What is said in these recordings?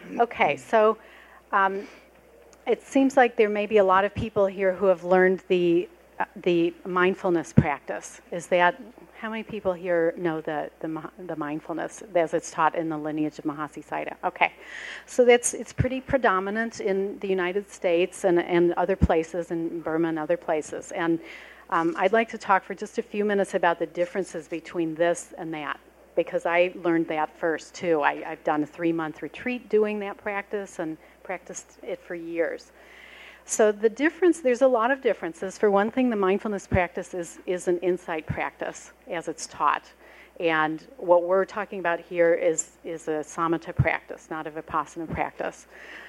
Okay, so um, it seems like there may be a lot of people here who have learned the mindfulness practice. Is that how many people here know the mindfulness as it's taught in the lineage of Mahasi Sayadaw? Okay, so it's pretty predominant in the United States and other places, in Burma and other places. And I'd like to talk for just a few minutes about the differences between this and that, because I learned that first too. I've done a 3-month retreat doing that practice and practiced it for years. So the difference, there's a lot of differences. For one thing, the mindfulness practice is an insight practice as it's taught. And what we're talking about here is a samatha practice, not a vipassana practice.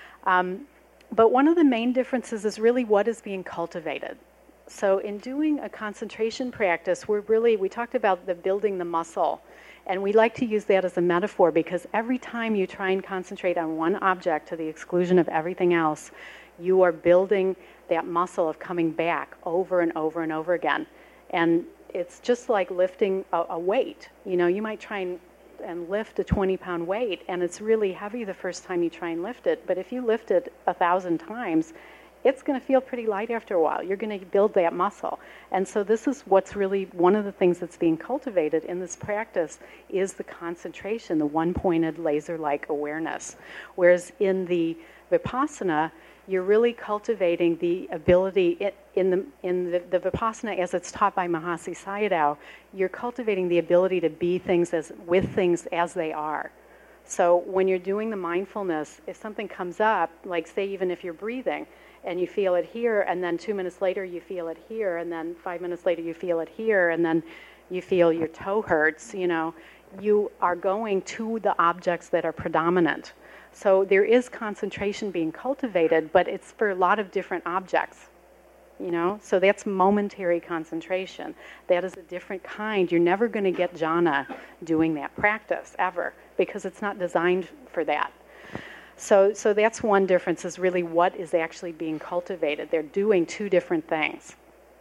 But one of the main differences is really what is being cultivated. So in doing a concentration practice, we talked about building the muscle. And we like to use that as a metaphor because every time you try and concentrate on one object to the exclusion of everything else, you are building that muscle of coming back over and over and over again. And it's just like lifting a weight. You know, you might try and lift a 20-pound weight, and it's really heavy the first time you try and lift it. But if you lift it 1,000 times, it's going to feel pretty light after a while. You're going to build that muscle. And so this is what's really one of the things that's being cultivated in this practice is the concentration, the one-pointed laser-like awareness. Whereas in the Vipassana, you're really cultivating the ability, in the Vipassana as it's taught by Mahasi Sayadaw, you're cultivating the ability to be things with things as they are. So when you're doing the mindfulness, if something comes up, like say even if you're breathing, and you feel it here, and then 2 minutes later you feel it here, and then 5 minutes later you feel it here, and then you feel your toe hurts, you know, you are going to the objects that are predominant. So there is concentration being cultivated, but it's for a lot of different objects, you know? So that's momentary concentration. That is a different kind. You're never going to get jhana doing that practice, ever, because it's not designed for that. So that's one difference, is really what is actually being cultivated. They're doing two different things.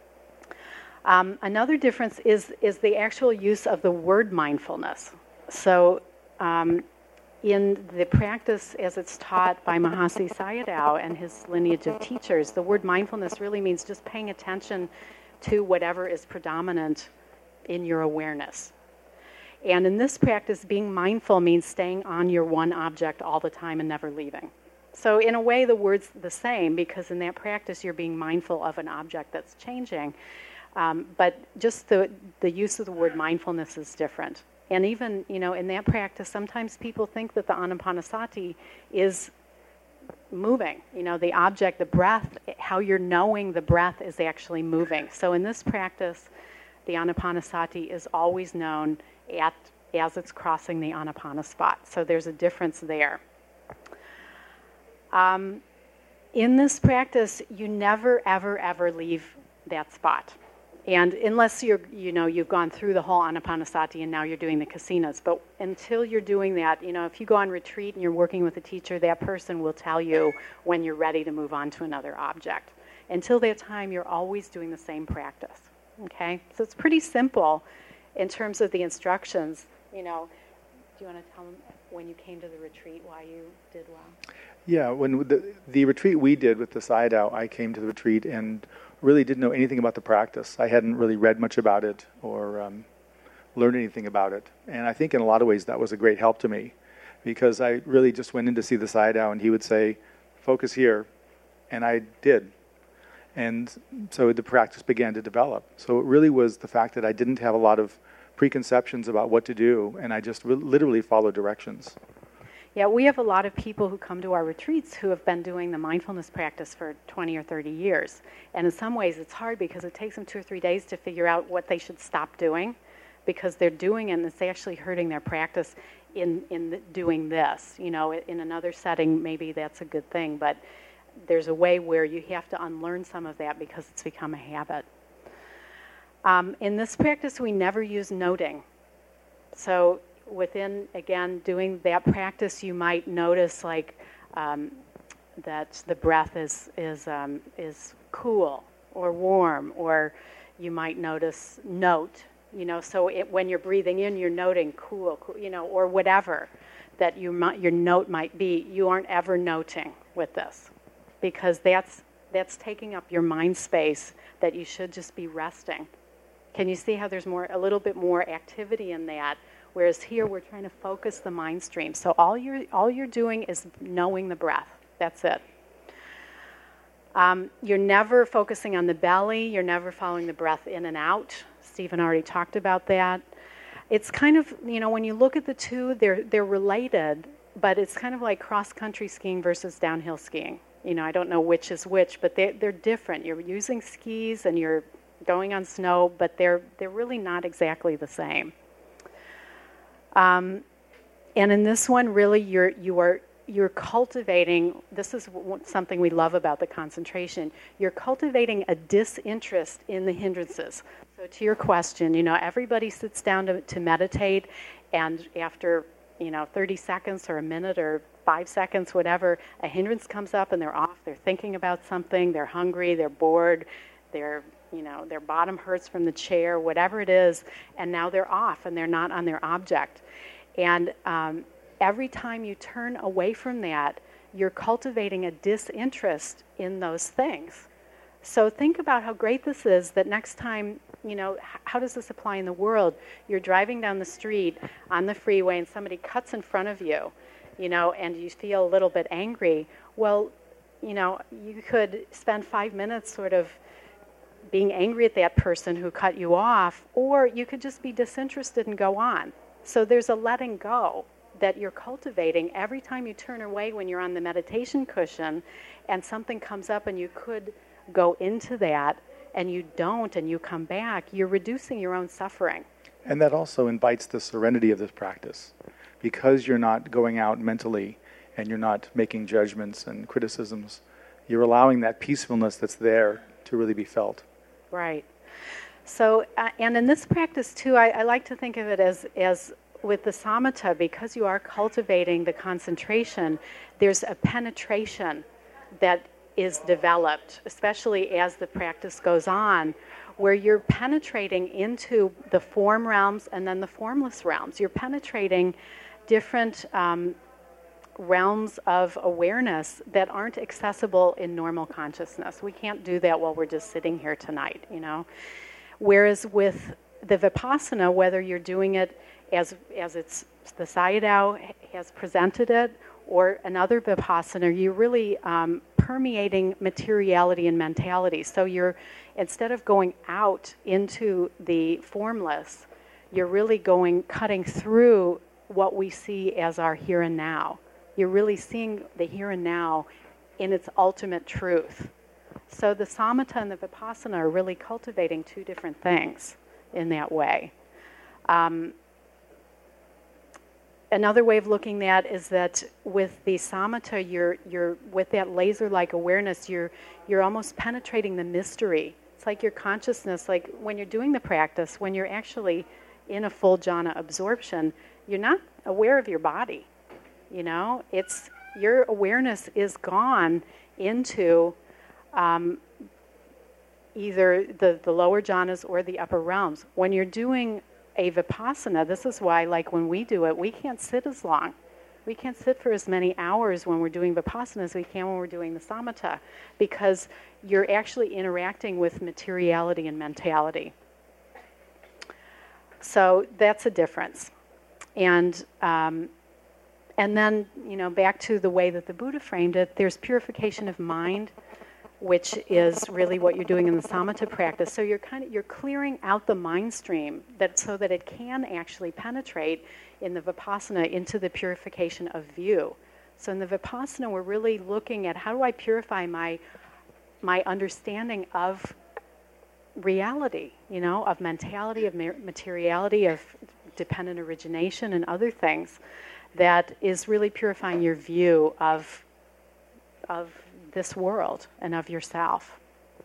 Another difference is the actual use of the word mindfulness. So in the practice as it's taught by Mahasi Sayadaw and his lineage of teachers, the word mindfulness really means just paying attention to whatever is predominant in your awareness. And in this practice, being mindful means staying on your one object all the time and never leaving. So in a way, the word's the same, because in that practice, you're being mindful of an object that's changing. But just the use of the word mindfulness is different. And even, you know, in that practice, sometimes people think that the Anapanasati is moving. You know, the object, the breath, how you're knowing the breath is actually moving. So in this practice, the Anapanasati is always known as it's crossing the Anapana spot. So there's a difference there. In this practice, you never, ever, ever leave that spot. And unless you've gone through the whole Anapanasati and now you're doing the kasinas. But until you're doing that, you know, if you go on retreat and you're working with a teacher, that person will tell you when you're ready to move on to another object. Until that time, you're always doing the same practice. Okay? So it's pretty simple in terms of the instructions. You know, do you want to tell them when you came to the retreat why you did well? Yeah, when the retreat we did with the Sayadaw, I came to the retreat and really didn't know anything about the practice. I hadn't really read much about it or learned anything about it. And I think in a lot of ways that was a great help to me, because I really just went in to see the Sayadaw and he would say, focus here. And I did. And so the practice began to develop. So it really was the fact that I didn't have a lot of preconceptions about what to do, and I just literally followed directions. Yeah, we have a lot of people who come to our retreats who have been doing the mindfulness practice for 20 or 30 years. And in some ways it's hard because it takes them 2 or 3 days to figure out what they should stop doing, because they're doing it and it's actually hurting their practice in doing this. You know, in another setting, maybe that's a good thing, but there's a way where you have to unlearn some of that because it's become a habit. In this practice, we never use noting. So within, again, doing that practice, you might notice like that the breath is cool or warm, or you might notice note. You know, so when you're breathing in, you're noting cool, you know, or whatever. that your note might be, you aren't ever noting with this, because that's taking up your mind space that you should just be resting. Can you see how there's a little bit more activity in that? Whereas here we're trying to focus the mind stream. So all you're doing is knowing the breath. That's it. You're never focusing on the belly. You're never following the breath in and out. Stephen already talked about that. It's kind of, when you look at the two, they're related, but it's kind of like cross-country skiing versus downhill skiing. I don't know which is which, but they're different. You're using skis and you're going on snow, but they're really not exactly the same. And in this one, really, you're cultivating. This is something we love about the concentration. You're cultivating a disinterest in the hindrances. So to your question, everybody sits down to meditate, and after 30 seconds or a minute or 5 seconds, whatever, a hindrance comes up and they're off. They're thinking about something. They're hungry. They're bored. Their bottom hurts from the chair, whatever it is, and now they're off and they're not on their object. And every time you turn away from that, you're cultivating a disinterest in those things. So think about how great this is, that next time, how does this apply in the world? You're driving down the street on the freeway and somebody cuts in front of you, and you feel a little bit angry. Well, you could spend 5 minutes sort of being angry at that person who cut you off, or you could just be disinterested and go on. So there's a letting go that you're cultivating every time you turn away when you're on the meditation cushion and something comes up and you could go into that and you don't and you come back. You're reducing your own suffering. And that also invites the serenity of this practice, because you're not going out mentally and you're not making judgments and criticisms. You're allowing that peacefulness that's there to really be felt. Right. So, and in this practice too, I like to think of it as with the samatha, because you are cultivating the concentration, there's a penetration that is developed, especially as the practice goes on, where you're penetrating into the form realms and then the formless realms. You're penetrating different realms of awareness that aren't accessible in normal consciousness. We can't do that while we're just sitting here tonight, Whereas with the Vipassana, whether you're doing it as it's the Sayadaw has presented it, or another Vipassana, you're really permeating materiality and mentality. So you're, instead of going out into the formless, you're really cutting through what we see as our here and now. You're really seeing the here and now in its ultimate truth. So the samatha and the vipassana are really cultivating two different things in that way. Another way of looking at it is that with the samatha, you're with that laser-like awareness, you're almost penetrating the mystery. It's like your consciousness, like when you're doing the practice, when you're actually in a full jhana absorption, you're not aware of your body. It's your awareness is gone into either the lower jhanas or the upper realms. When you're doing a vipassana, this is why, like when we do it, we can't sit as long. We can't sit for as many hours when we're doing vipassana as we can when we're doing the samatha, because you're actually interacting with materiality and mentality. So that's a difference. And then, back to the way that the Buddha framed it, there's purification of mind, which is really what you're doing in the samatha practice. So you're clearing out the mind stream so that it can actually penetrate in the vipassana into the purification of view. So in the vipassana, we're really looking at how do I purify my understanding of reality, of mentality, of materiality, of dependent origination and other things, that is really purifying your view of this world and of yourself.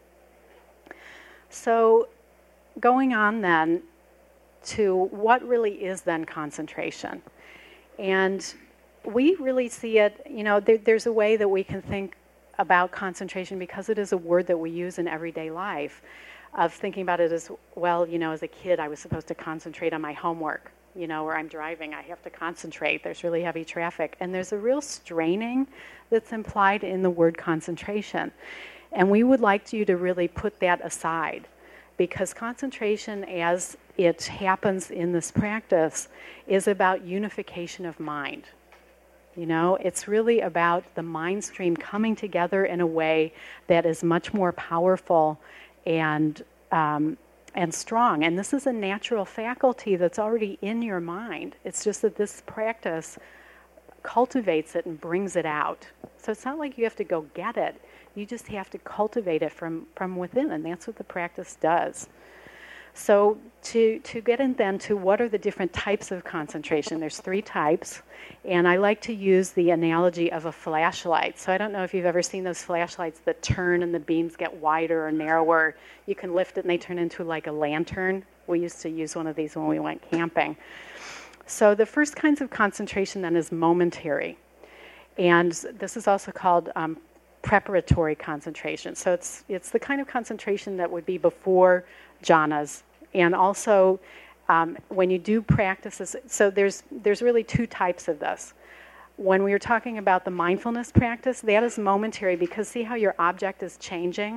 So going on then to what really is then concentration. And we really see it, there's a way that we can think about concentration, because it is a word that we use in everyday life, of thinking about it as, well, as a kid I was supposed to concentrate on my homework. or I'm driving, I have to concentrate. There's really heavy traffic. And there's a real straining that's implied in the word concentration. And we would like you to really put that aside, because concentration, as it happens in this practice, is about unification of mind. It's really about the mind stream coming together in a way that is much more powerful and strong. And this is a natural faculty that's already in your mind. It's just that this practice cultivates it and brings it out. So it's not like you have to go get it. You just have to cultivate it from within, and that's what the practice does. So to get in then to what are the different types of concentration, there's 3 types, and I like to use the analogy of a flashlight. So I don't know if you've ever seen those flashlights that turn and the beams get wider or narrower. You can lift it and they turn into like a lantern. We used to use one of these when we went camping. So the first kinds of concentration then is momentary, and this is also called preparatory concentration. So it's the kind of concentration that would be before jhanas, and also when you do practices. So there's really 2 types of this. When we were talking about the mindfulness practice, that is momentary, because see how your object is changing?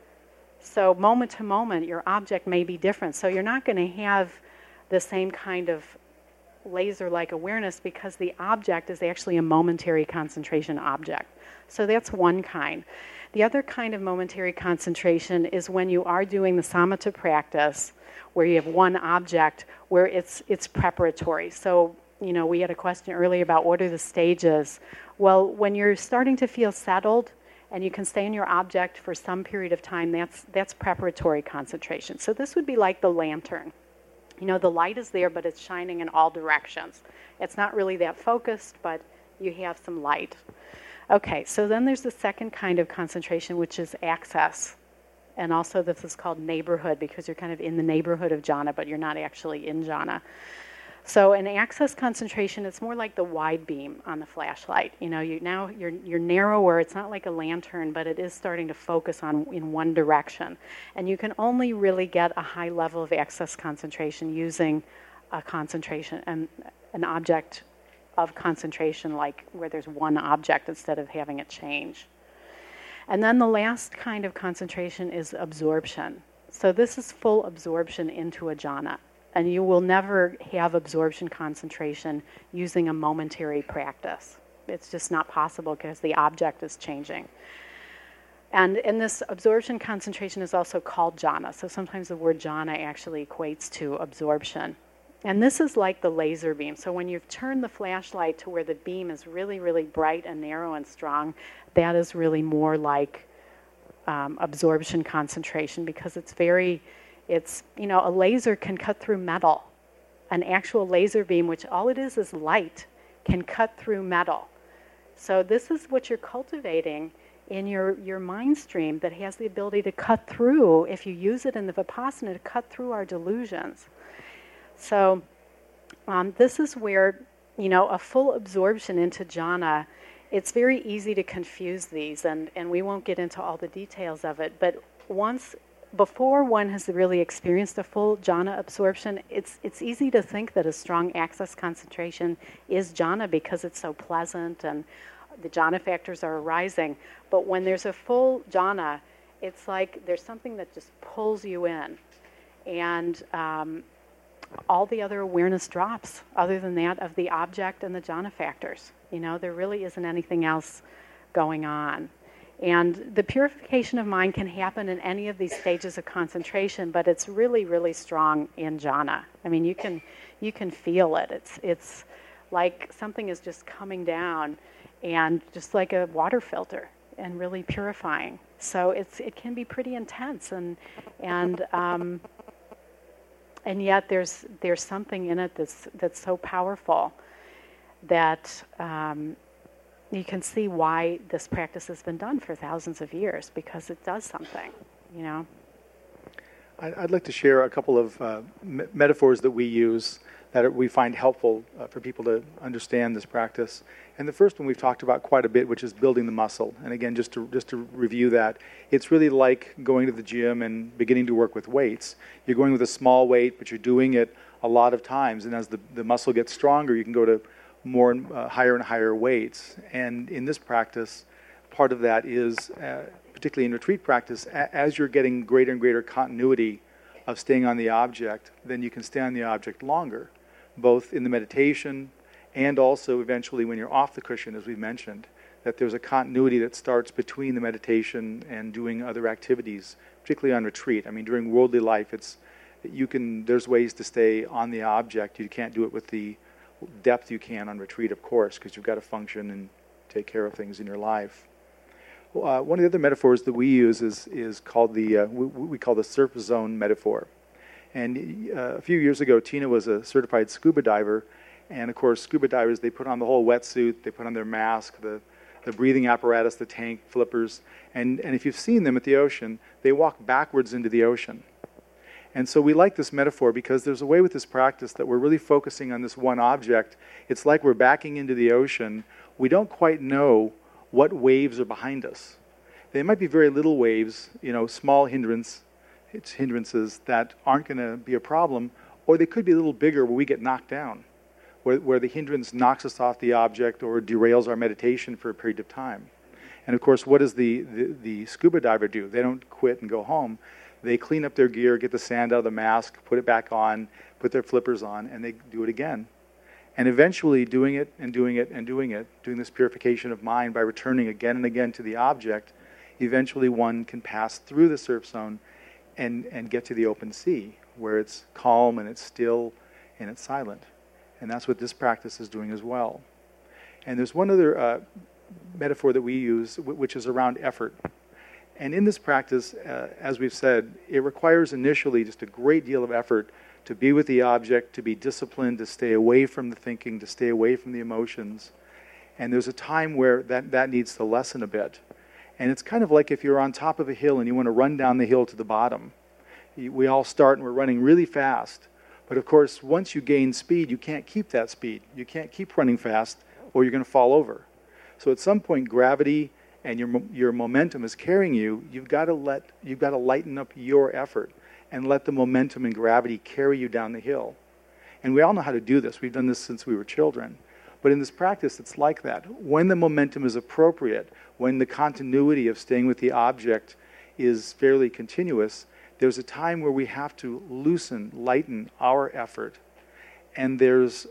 So moment to moment, your object may be different. So you're not going to have the same kind of laser-like awareness, because the object is actually a momentary concentration object. So that's one kind. The other kind of momentary concentration is when you are doing the samatha practice, where you have one object, where it's preparatory. So, we had a question earlier about what are the stages. Well, when you're starting to feel settled and you can stay in your object for some period of time, that's preparatory concentration. So this would be like the lantern. The light is there, but it's shining in all directions. It's not really that focused, but you have some light. Okay, so then there's the second kind of concentration, which is access. And also this is called neighborhood, because you're kind of in the neighborhood of jhana, but you're not actually in jhana. So an access concentration, it's more like the wide beam on the flashlight. You're narrower. It's not like a lantern, but it is starting to focus in one direction. And you can only really get a high level of access concentration using a concentration and an object of concentration, like where there's one object instead of having it change. And then the last kind of concentration is absorption. So this is full absorption into a jhana. And you will never have absorption concentration using a momentary practice. It's just not possible, because the object is changing. And this absorption concentration is also called jhana. So sometimes the word jhana actually equates to absorption. And this is like the laser beam. So when you've turned the flashlight to where the beam is really, really bright and narrow and strong, that is really more like absorption concentration, because a laser can cut through metal. An actual laser beam, which all it is light, can cut through metal. So this is what you're cultivating in your mind stream, that has the ability to cut through, if you use it in the Vipassana, to cut through our delusions. So this is where, a full absorption into jhana, it's very easy to confuse these, and we won't get into all the details of it, but before one has really experienced a full jhana absorption, it's easy to think that a strong access concentration is jhana, because it's so pleasant and the jhana factors are arising. But when there's a full jhana, it's like there's something that just pulls you in, and all the other awareness drops, other than that of the object and the jhana factors. There really isn't anything else going on. And the purification of mind can happen in any of these stages of concentration, but it's really, really strong in jhana. I mean, you can feel it. It's like something is just coming down, and just like a water filter, and really purifying. So it can be pretty intense, and yet there's something in it that's so powerful that you can see why this practice has been done for thousands of years, because it does something, I'd like to share a couple of metaphors that we use that we find helpful for people to understand this practice. And the first one we've talked about quite a bit, which is building the muscle. And again, just to review that, it's really like going to the gym and beginning to work with weights. You're going with a small weight, but you're doing it a lot of times. And as the muscle gets stronger, you can go to more higher and higher weights. And in this practice, part of that is, particularly in retreat practice, as you're getting greater and greater continuity of staying on the object, then you can stay on the object longer, both in the meditation and also eventually when you're off the cushion, as we mentioned, that there's a continuity that starts between the meditation and doing other activities, particularly on retreat. I mean, during worldly life, there's ways to stay on the object. You can't do it with the depth you can on retreat, of course, because you've got to function and take care of things in your life. One of the other metaphors that we use is called we call the surf zone metaphor. And a few years ago, Tina was a certified scuba diver, and of course, scuba divers, they put on the whole wetsuit, they put on their mask, the breathing apparatus, the tank, flippers, and if you've seen them at the ocean, they walk backwards into the ocean. And so we like this metaphor because there's a way with this practice that we're really focusing on this one object. It's like we're backing into the ocean. We don't quite know what waves are behind us. They might be very little waves, small hindrances that aren't going to be a problem, or they could be a little bigger where we get knocked down, where the hindrance knocks us off the object or derails our meditation for a period of time. And of course, what does the scuba diver do? They don't quit and go home. They clean up their gear, get the sand out of the mask, put it back on, put their flippers on, and they do it again. And eventually doing it and doing it and doing it, doing this purification of mind by returning again and again to the object, eventually one can pass through the surf zone and get to the open sea, where it's calm and it's still and it's silent. And that's what this practice is doing as well. And there's one other metaphor that we use, which is around effort. And in this practice, as we've said, it requires initially just a great deal of effort to be with the object, to be disciplined, to stay away from the thinking, to stay away from the emotions. And there's a time where that needs to lessen a bit. And it's kind of like if you're on top of a hill and you want to run down the hill to the bottom. We all start and we're running really fast. But of course, once you gain speed, you can't keep that speed. You can't keep running fast or you're going to fall over. So at some point, gravity and your momentum is carrying you. You've got to lighten up your effort and let the momentum and gravity carry you down the hill. And we all know how to do this. We've done this since we were children. But in this practice, it's like that. When the momentum is appropriate, when the continuity of staying with the object is fairly continuous, there's a time where we have to lighten our effort. And there's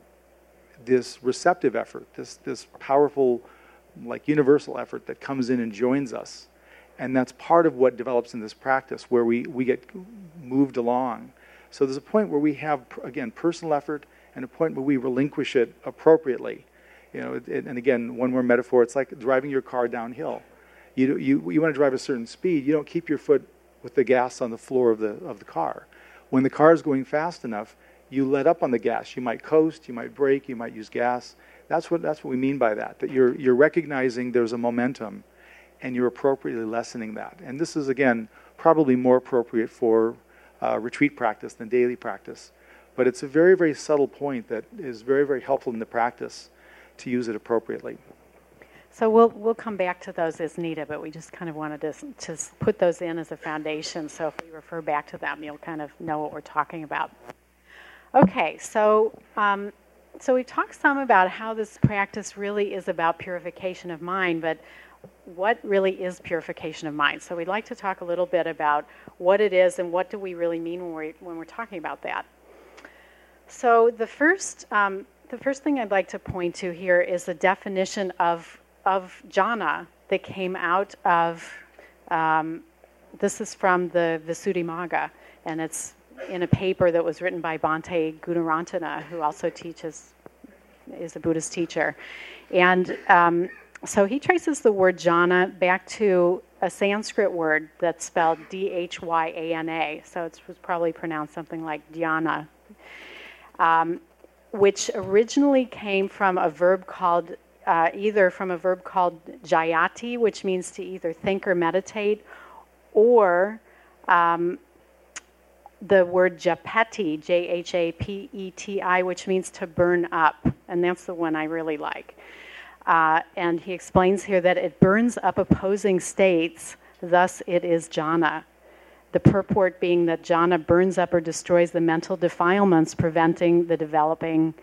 this receptive effort, this powerful, like universal effort that comes in and joins us. And that's part of what develops in this practice, where we get moved along. So there's a point where we have, again, personal effort, and a point where we relinquish it appropriately. And again, one more metaphor, it's like driving your car downhill. You want to drive a certain speed, you don't keep your foot with the gas on the floor of the car. When the car is going fast enough, you let up on the gas. You might coast, you might brake, you might use gas. That's what we mean by that you're recognizing there's a momentum, and you're appropriately lessening that. And this is, again, probably more appropriate for retreat practice than daily practice. But it's a very, very subtle point that is very, very helpful in the practice to use it appropriately. So we'll come back to those as needed, but we just kind of wanted to put those in as a foundation. So if we refer back to them, you'll kind of know what we're talking about. Okay, so we've talked some about how this practice really is about purification of mind, but what really is purification of mind? So we'd like to talk a little bit about what it is and what do we really mean when we're talking about that. So the first thing I'd like to point to here is the definition of jhana that came out of, this is from the Visuddhimagga, and it's in a paper that was written by Bhante Gunaratana, who also is a Buddhist teacher. And so he traces the word jhana back to a Sanskrit word that's spelled D-H-Y-A-N-A, so it was probably pronounced something like dhyana, which originally came from a verb called jayati, which means to either think or meditate, or the word japeti, J-H-A-P-E-T-I, which means to burn up, and that's the one I really like. And he explains here that it burns up opposing states, thus it is jhana. The purport being that jhana burns up or destroys the mental defilements, preventing the development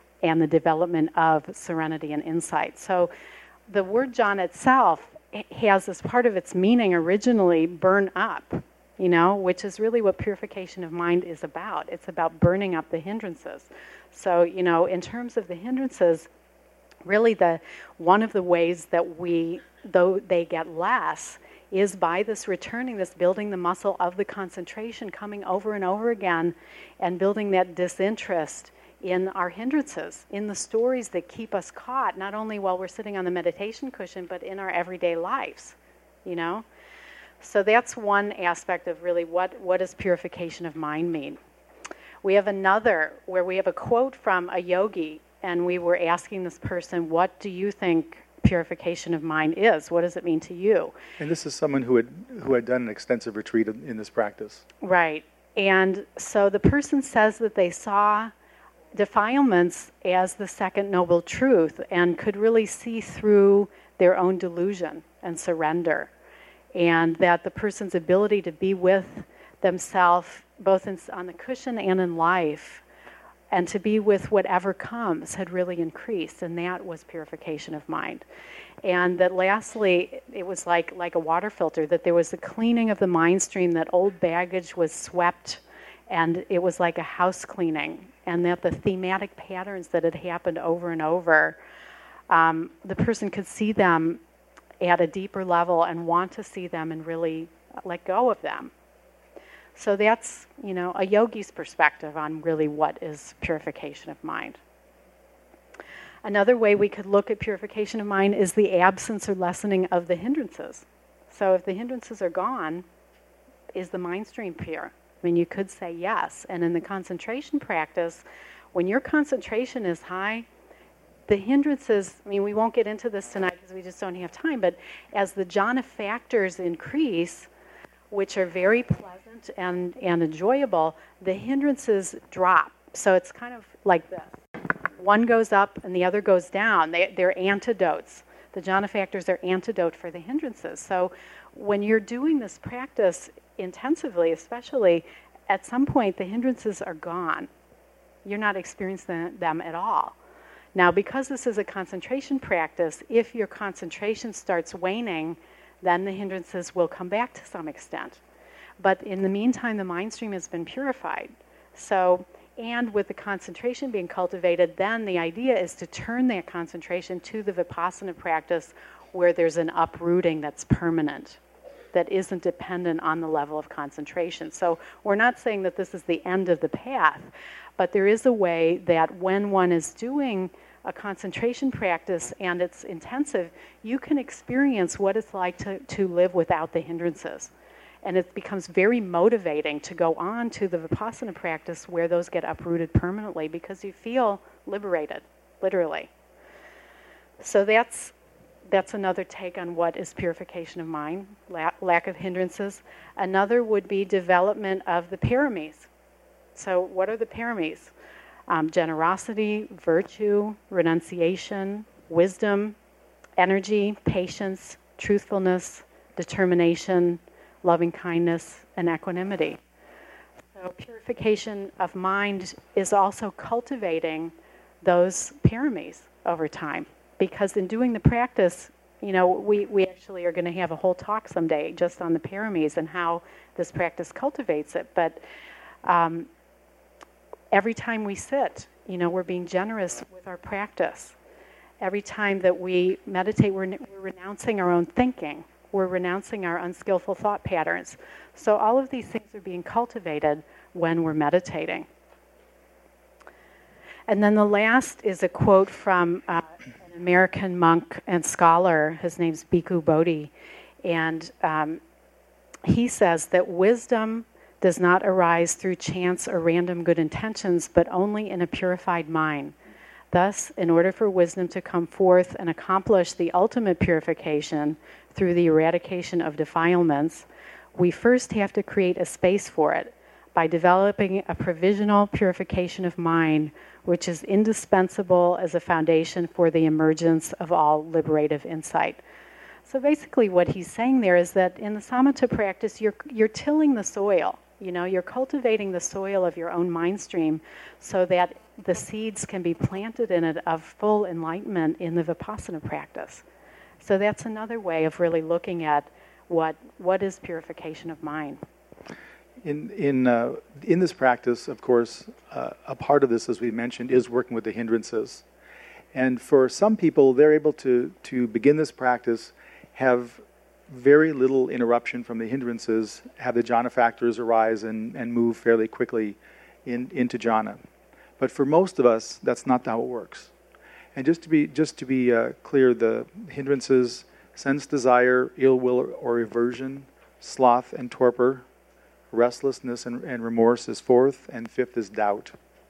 of serenity and insight. So the word jhana itself has as part of its meaning originally burn up, which is really what purification of mind is about. It's about burning up the hindrances. So, in terms of the hindrances, really one of the ways that though they get less, is by this returning, this building the muscle of the concentration, coming over and over again, and building that disinterest in our hindrances, in the stories that keep us caught, not only while we're sitting on the meditation cushion, but in our everyday lives, So that's one aspect of really what does purification of mind mean. We have another where we have a quote from a yogi, and we were asking this person, what do you think purification of mind is? What does it mean to you? And this is someone who had done an extensive retreat in this practice. Right. And so the person says that they saw defilements as the second noble truth and could really see through their own delusion and surrender. And that the person's ability to be with themselves, both on the cushion and in life, and to be with whatever comes, had really increased. And that was purification of mind. And that lastly, it was like a water filter, that there was a cleaning of the mind stream, that old baggage was swept, and it was like a house cleaning. And that the thematic patterns that had happened over and over, the person could see them at a deeper level and want to see them and really let go of them. So that's, a yogi's perspective on really what is purification of mind. Another way we could look at purification of mind is the absence or lessening of the hindrances. So if the hindrances are gone, is the mind stream pure? You could say yes. And in the concentration practice, when your concentration is high, the hindrances, we won't get into this tonight because we just don't have time, but as the jhana factors increase, which are very pleasant and enjoyable, the hindrances drop. So it's kind of like this. One goes up and the other goes down. They're antidotes. The jhana factors are antidote for the hindrances. So when you're doing this practice intensively, especially, at some point the hindrances are gone. You're not experiencing them at all. Now, because this is a concentration practice, if your concentration starts waning, then the hindrances will come back to some extent. But in the meantime, the mind stream has been purified. So, and with the concentration being cultivated, then the idea is to turn that concentration to the Vipassana practice where there's an uprooting that's permanent, that isn't dependent on the level of concentration. So we're not saying that this is the end of the path, but there is a way that when one is doing a concentration practice and it's intensive, you can experience what it's like to live without the hindrances. And it becomes very motivating to go on to the Vipassana practice where those get uprooted permanently because you feel liberated, literally. So that's another take on what is purification of mind, lack of hindrances. Another would be development of the paramis. So what are the paramis? Generosity, virtue, renunciation, wisdom, energy, patience, truthfulness, determination, loving kindness, and equanimity. So purification of mind is also cultivating those paramis over time. Because in doing the practice, we actually are going to have a whole talk someday just on the paramis and how this practice cultivates it. But every time we sit, we're being generous with our practice. Every time that we meditate, we're renouncing our own thinking. We're renouncing our unskillful thought patterns. So all of these things are being cultivated when we're meditating. And then the last is a quote from an American monk and scholar. His name's Bhikkhu Bodhi. And he says that wisdom does not arise through chance or random good intentions, but only in a purified mind. Thus, in order for wisdom to come forth and accomplish the ultimate purification through the eradication of defilements, we first have to create a space for it by developing a provisional purification of mind, which is indispensable as a foundation for the emergence of all liberative insight. So basically what he's saying there is that in the samatha practice, you're tilling the soil. You're cultivating the soil of your own mind stream so that the seeds can be planted in it of full enlightenment in the vipassana practice. So that's another way of really looking at what is purification of mind. In this practice, of course, a part of this, as we mentioned, is working with the hindrances. And for some people, they're able to begin this practice, have very little interruption from the hindrances, have the jhana factors arise and move fairly quickly into jhana. But for most of us, that's not how it works. And just to be clear, the hindrances, sense desire, ill will or aversion, sloth and torpor, restlessness and remorse is fourth, and fifth is doubt.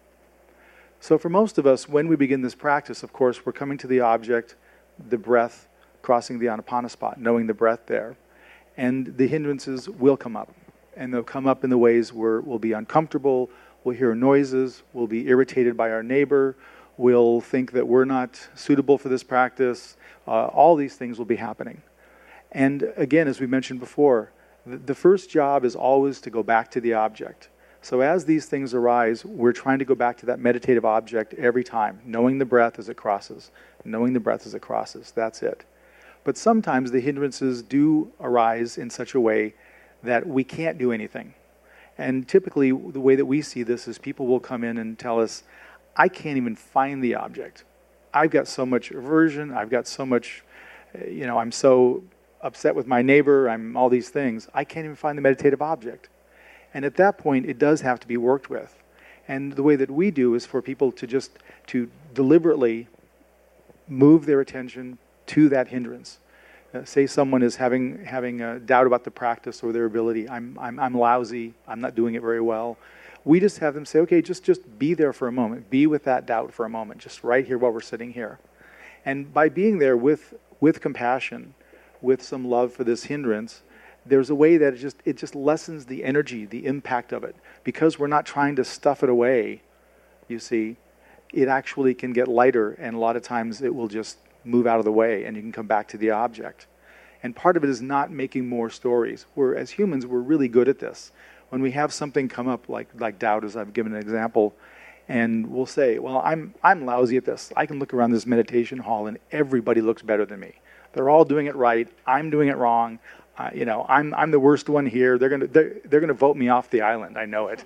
So for most of us, when we begin this practice, of course, we're coming to the object, the breath, crossing the Anapana spot, knowing the breath there. And the hindrances will come up. And they'll come up in the ways where we'll be uncomfortable, we'll hear noises, we'll be irritated by our neighbor, we'll think that we're not suitable for this practice. All these things will be happening. And again, as we mentioned before, the first job is always to go back to the object. So as these things arise, we're trying to go back to that meditative object every time, knowing the breath as it crosses, knowing the breath as it crosses. That's it. But sometimes the hindrances do arise in such a way that we can't do anything. And typically, the way that we see this is people will come in and tell us, I can't even find the object. I've got so much aversion, I've got so much, I'm so upset with my neighbor, I'm all these things. I can't even find the meditative object. And at that point, it does have to be worked with. And the way that we do is for people to deliberately move their attention to that hindrance. Say someone is having a doubt about the practice or their ability. I'm lousy. I'm not doing it very well. We just have them say, okay, just be there for a moment. Be with that doubt for a moment, just right here while we're sitting here. And by being there with compassion, with some love for this hindrance, there's a way that it just lessens the energy, the impact of it. Because we're not trying to stuff it away, you see, it actually can get lighter, and a lot of times it will just move out of the way and you can come back to the object. And part of it is not making more stories. As humans, we're really good at this. When we have something come up like doubt, as I've given an example, and we'll say, well, I'm lousy at this. I can look around this meditation hall and everybody looks better than me. They're all doing it right. I'm doing it wrong. I'm the worst one here. They're gonna vote me off the island. I know it.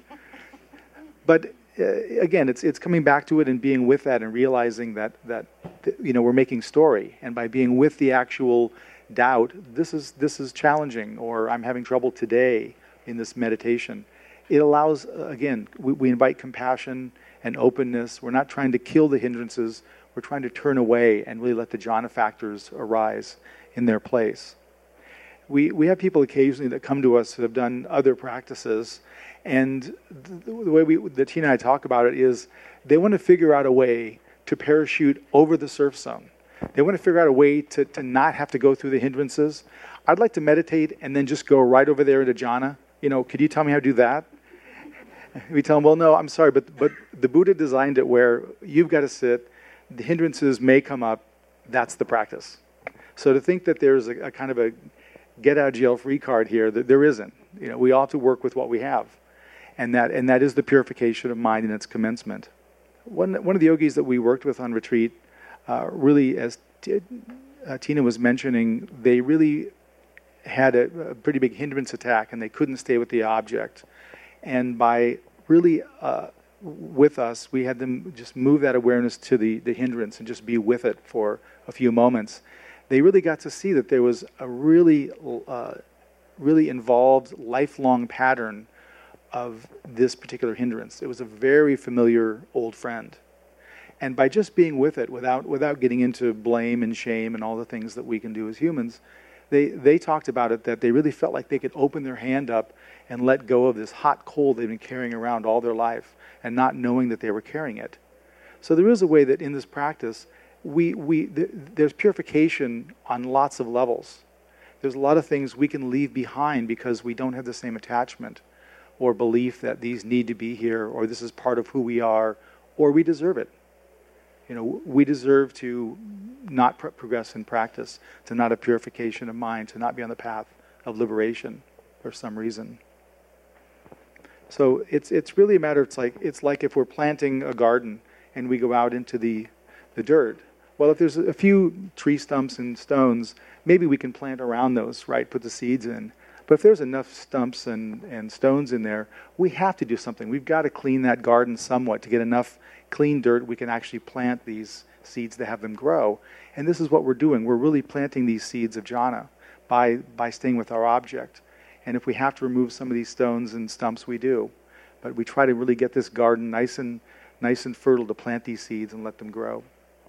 But again, it's coming back to it and being with that and realizing that we're making story, and by being with the actual doubt, this is challenging, or I'm having trouble today in this meditation. It allows, again, we invite compassion and openness. We're not trying to kill the hindrances. We're trying to turn away and really let the jhana factors arise in their place. We have people occasionally that come to us that have done other practices, and the way that Tina and I talk about it is they want to figure out a way to parachute over the surf zone. They want to figure out a way to not have to go through the hindrances. I'd like to meditate and then just go right over there into jhana. Could you tell me how to do that? We tell them, well, no, I'm sorry, but the Buddha designed it where you've got to sit, the hindrances may come up, that's the practice. So to think that there's a kind of a get-out-of-jail-free card here, that there isn't. We all have to work with what we have. And that is the purification of mind in its commencement. One of the yogis that we worked with on retreat, really, as Tina was mentioning, they really had a pretty big hindrance attack, and they couldn't stay with the object. And by really, with us, we had them just move that awareness to the hindrance and just be with it for a few moments. They really got to see that there was a really involved, lifelong pattern of this particular hindrance. It was a very familiar old friend. And by just being with it, without getting into blame and shame and all the things that we can do as humans, they talked about it, that they really felt like they could open their hand up and let go of this hot coal they've been carrying around all their life and not knowing that they were carrying it. So there is a way that in this practice, there's purification on lots of levels. There's a lot of things we can leave behind because we don't have the same attachment or belief that these need to be here, or this is part of who we are, or we deserve it. We deserve to not progress in practice, to not have purification of mind, to not be on the path of liberation for some reason. So it's really a matter. It's like if we're planting a garden and we go out into the dirt. Well, if there's a few tree stumps and stones, maybe we can plant around those, right? Put the seeds in. But if there's enough stumps and stones in there, we have to do something. We've got to clean that garden somewhat to get enough clean dirt we can actually plant these seeds to have them grow. And this is what we're doing. We're really planting these seeds of jhana by staying with our object. And if we have to remove some of these stones and stumps, we do. But we try to really get this garden nice and fertile to plant these seeds and let them grow.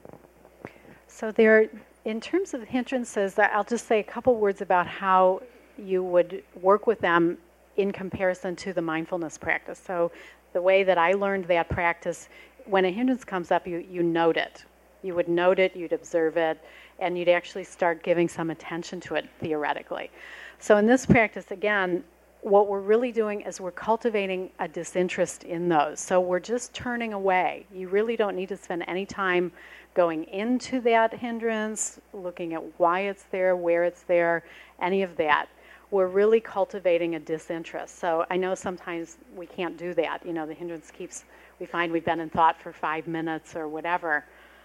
So in terms of hindrances, I'll just say a couple words about how you would work with them in comparison to the mindfulness practice. So the way that I learned that practice, when a hindrance comes up, you note it. You would note it, you'd observe it, and you'd actually start giving some attention to it theoretically. So in this practice, again, what we're really doing is we're cultivating a disinterest in those. So we're just turning away. You really don't need to spend any time going into that hindrance, looking at why it's there, where it's there, any of that. We're really cultivating a disinterest. So I know sometimes we can't do that. The hindrance we find we've been in thought for 5 minutes or whatever.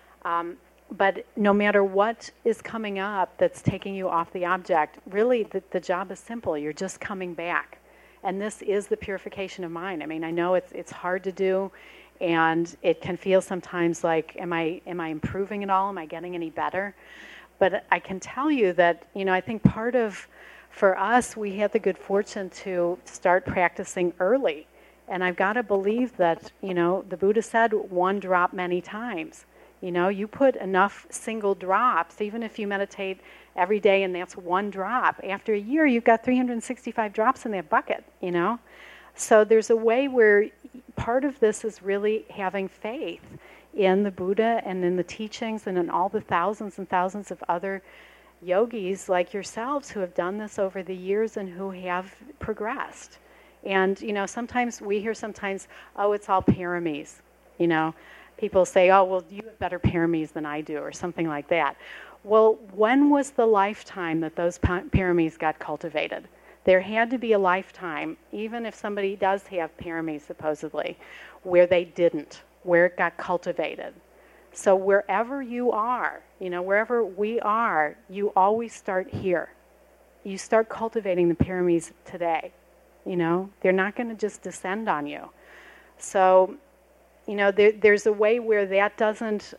But no matter what is coming up that's taking you off the object, really the job is simple. You're just coming back. And this is the purification of mind. I mean, I know it's hard to do, and it can feel sometimes like, am I improving at all? Am I getting any better? But I can tell you that, I think for us, we had the good fortune to start practicing early. And I've got to believe that, the Buddha said 1 drop many times. You put enough single drops, even if you meditate every day and that's 1 drop. After a year, you've got 365 drops in that bucket, So there's a way where part of this is really having faith in the Buddha and in the teachings and in all the thousands and thousands of other yogis like yourselves who have done this over the years and who have progressed. And, sometimes we hear oh, it's all paramis, People say, oh, well, you have better paramis than I do, or something like that. Well, when was the lifetime that those paramis got cultivated? There had to be a lifetime, even if somebody does have paramis, supposedly, where they didn't, where it got cultivated. So wherever you are, wherever we are, you always start here. You start cultivating the paramis today. They're not going to just descend on you. So there's a way where that doesn't,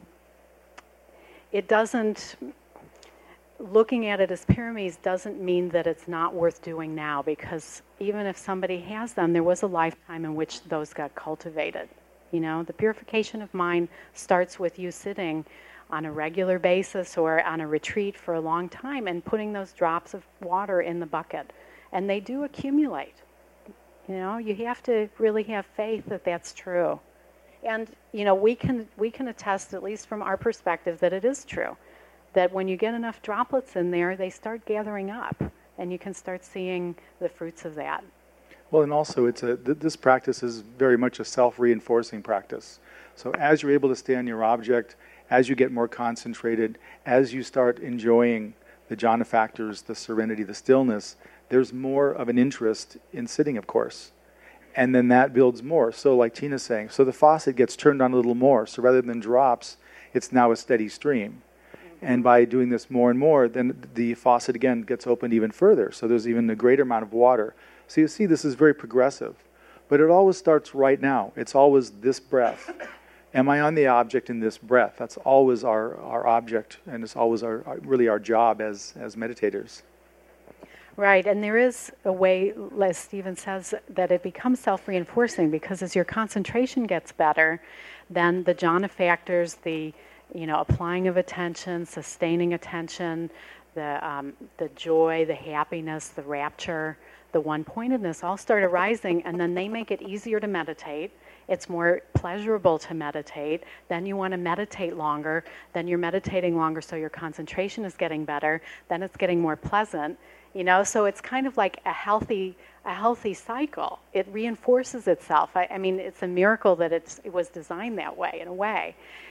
looking at it as paramis doesn't mean that it's not worth doing now, because even if somebody has them, there was a lifetime in which those got cultivated. The purification of mind starts with you sitting on a regular basis or on a retreat for a long time and putting those drops of water in the bucket. And they do accumulate. You have to really have faith that that's true. And, we can attest, at least from our perspective, that it is true. That when you get enough droplets in there, they start gathering up. And you can start seeing the fruits of that. Well, and also this practice is very much a self-reinforcing practice. So as you're able to stay on your object, as you get more concentrated, as you start enjoying the jhana factors, the serenity, the stillness, there's more of an interest in sitting, of course. And then that builds more. So like Tina's saying, so the faucet gets turned on a little more. So rather than drops, it's now a steady stream. Mm-hmm. And by doing this more and more, then the faucet again gets opened even further. So there's even a greater amount of water. So you see, this is very progressive. But it always starts right now. It's always this breath. Am I on the object in this breath? That's always our object, and it's always really our job as meditators. Right, and there is a way, as Stephen says, that it becomes self-reinforcing, because as your concentration gets better, then the jhana factors, the applying of attention, sustaining attention, the joy, the happiness, the rapture, the one-pointedness all start arising, and then they make it easier to meditate. It's more pleasurable to meditate. Then you want to meditate longer. Then you're meditating longer, so your concentration is getting better. Then it's getting more pleasant. So it's kind of like a healthy cycle. It reinforces itself. I mean, it's a miracle that it was designed that way, in a way.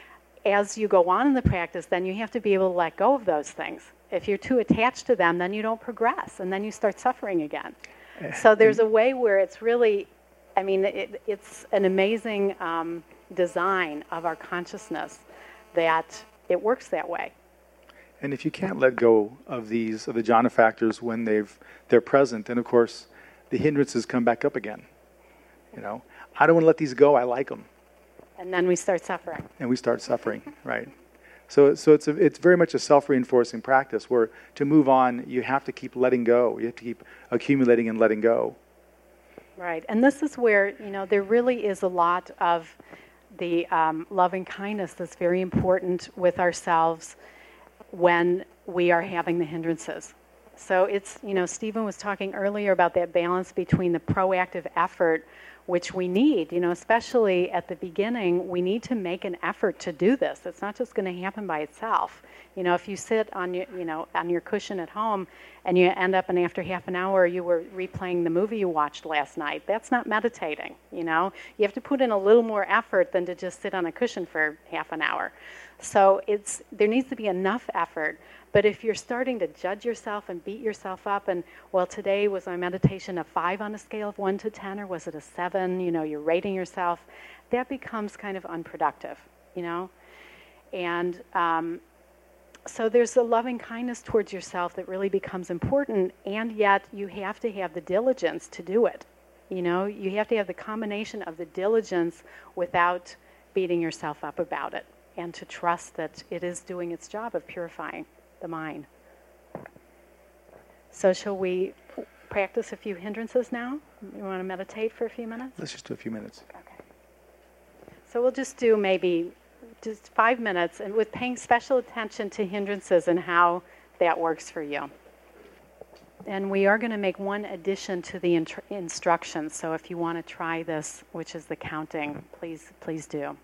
as you go on in the practice, then you have to be able to let go of those things. If you're too attached to them, then you don't progress, and then you start suffering again. So there's a way where it's really, I mean, it's an amazing design of our consciousness that it works that way. And if you can't let go of the jhana factors when they're present, then of course the hindrances come back up again. You know, I don't want to let these go. I like them. And then we start suffering. And we start suffering, right? So it's very much a self-reinforcing practice where to move on, you have to keep letting go. You have to keep accumulating and letting go. Right. And this is where, you know, there really is a lot of the loving kindness that's very important with ourselves when we are having the hindrances. So it's, you know, Stephen was talking earlier about that balance between the proactive effort, which we need, you know, especially at the beginning, we need to make an effort to do this. It's not just going to happen by itself. You know, if you sit on your, you know, on your cushion at home and you end up and after half an hour you were replaying the movie you watched last night, that's not meditating, you know. You have to put in a little more effort than to just sit on a cushion for half an hour. So there needs to be enough effort. But if you're starting to judge yourself and beat yourself up and, well, today was my meditation a 5 on a scale of 1 to 10, or was it a 7? You know, you're rating yourself. That becomes kind of unproductive, you know. And so there's a loving kindness towards yourself that really becomes important, and yet you have to have the diligence to do it. You know, you have to have the combination of the diligence without beating yourself up about it, and to trust that it is doing its job of purifying the mind. So shall we practice a few hindrances now? You want to meditate for a few minutes? Let's just do a few minutes. Okay. So we'll just do maybe just 5 minutes, and with paying special attention to hindrances and how that works for you. And we are going to make one addition to the instructions. So if you want to try this, which is the counting, please do.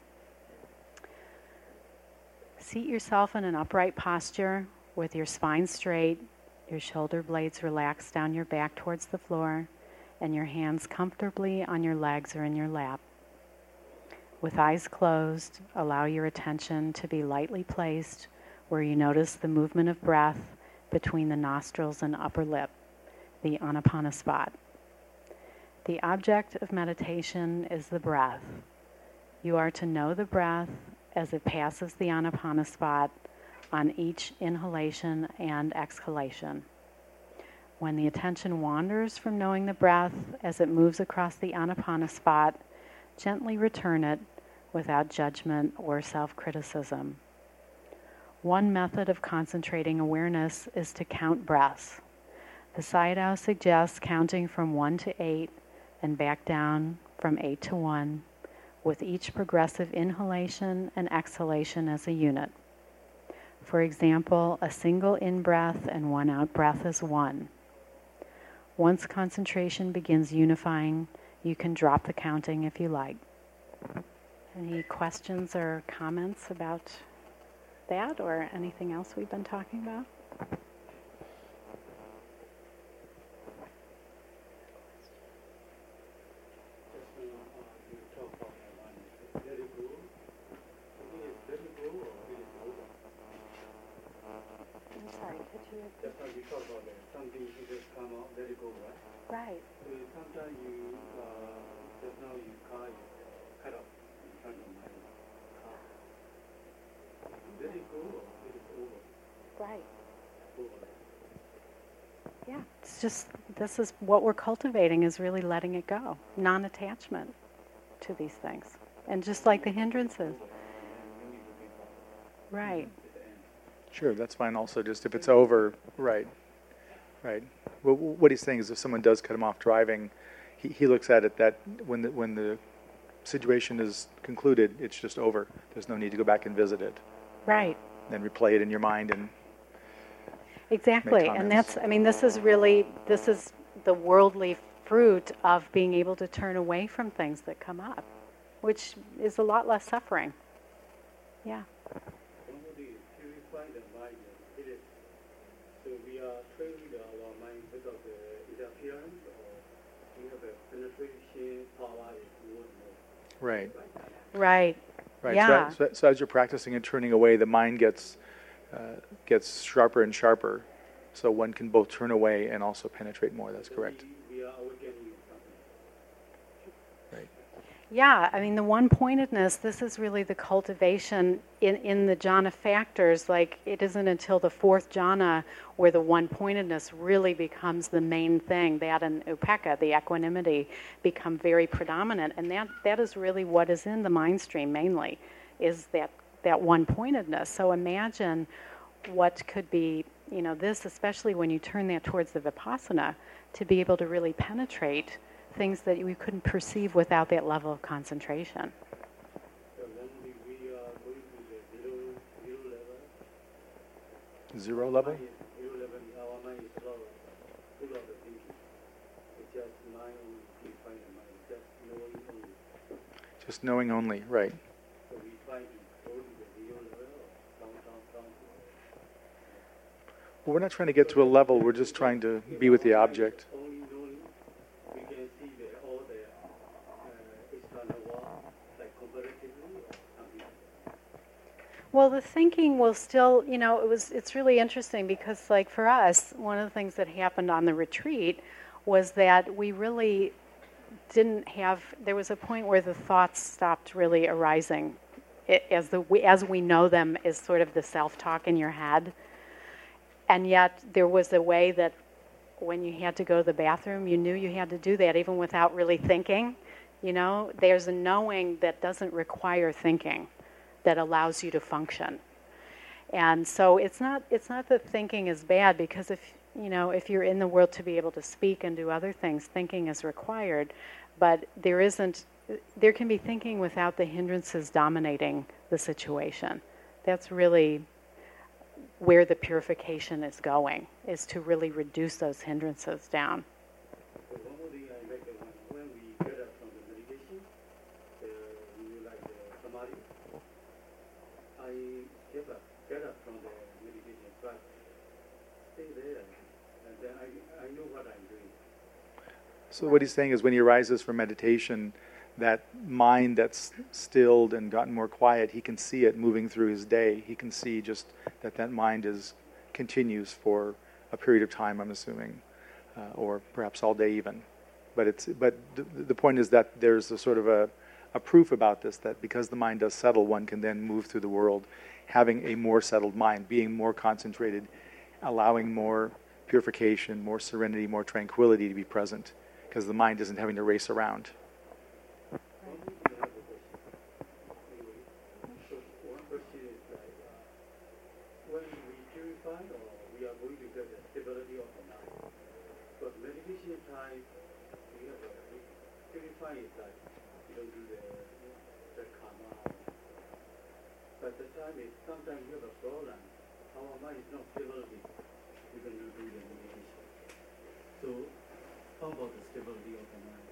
Seat yourself in an upright posture with your spine straight, your shoulder blades relaxed down your back towards the floor, and your hands comfortably on your legs or in your lap. With eyes closed, allow your attention to be lightly placed where you notice the movement of breath between the nostrils and upper lip, the Anapana spot. The object of meditation is the breath. You are to know the breath as it passes the Anapana spot on each inhalation and exhalation. When the attention wanders from knowing the breath as it moves across the Anapana spot, gently return it without judgment or self-criticism. One method of concentrating awareness is to count breaths. The Sayadaw suggests counting from 1 to 8 and back down from 8 to 1, with each progressive inhalation and exhalation as a unit. For example, a single in-breath and one out-breath is 1. Once concentration begins unifying, you can drop the counting if you like. Any questions or comments about that or anything else we've been talking about? Just like you talk about that, something you just come out, let it go, right? Right. So sometimes you, just now you cut off in front of my car. Let it go or let it over? Right. Over. Yeah, it's just, this is what we're cultivating, is really letting it go. Non-attachment to these things. And just like the hindrances. Right. Sure, that's fine also, just if it's over, right. Well, what he's saying is if someone does cut him off driving, he looks at it that when the situation is concluded, it's just over. There's no need to go back and visit it. Right. Then replay it in your mind and exactly. And that's, I mean, this is the worldly fruit of being able to turn away from things that come up, which is a lot less suffering. Yeah. So we are training our mind because its appearance or we have a penetration power is more and more. right. Right. Right. Yeah. So as you're practicing and turning away, the mind gets sharper and sharper. So one can both turn away and also penetrate more. That's correct. We are awakening something. Right. Yeah, I mean, the one-pointedness, this is really the cultivation in the jhana factors. Like, it isn't until the fourth jhana where the one-pointedness really becomes the main thing. That and upekkha, the equanimity, become very predominant. And that is really what is in the mind stream mainly, is that one-pointedness. So imagine what could be, this, especially when you turn that towards the vipassana, to be able to really penetrate things that we couldn't perceive without that level of concentration. So then we are going to the zero level. Zero level? Zero level, our mind is slower, full of the thinking. It's just mind only, purify the mind, just knowing only. Just knowing only, right. So we try to go to the zero level, down. Well, we're not trying to get to a level, we're just trying to be with the object. Only knowing, we can see all the external world, like comparatively or something. Well, the thinking will still, it's really interesting because, like, for us, one of the things that happened on the retreat was that we really there was a point where the thoughts stopped really arising as we know them as sort of the self-talk in your head. And yet there was a way that when you had to go to the bathroom, you knew you had to do that even without really thinking. There's a knowing that doesn't require thinking that allows you to function. And so it's not that thinking is bad, because if you're in the world to be able to speak and do other things, thinking is required. But there can be thinking without the hindrances dominating the situation. That's really where the purification is going, is to really reduce those hindrances down. So one more thing I like, when we get up from the meditation, we like the samadhi, I get up from the meditation, but stay there, and then I know what I'm doing. So what he's saying is when he rises from meditation, that mind that's stilled and gotten more quiet, he can see it moving through his day. He can see just that mind continues for a period of time, I'm assuming, or perhaps all day even. But the point is that there's a sort of a proof about this, that because the mind does settle, one can then move through the world having a more settled mind, being more concentrated, allowing more purification, more serenity, more tranquility to be present, because the mind isn't having to race around. One question is like, when we purify, or we are going to get the stability of the mind. But meditation time, we have purifying is like, you don't do the karma. But the time is, sometimes you have a problem. Our mind is not stability. We cannot do the meditation. So, how about the stability of the mind?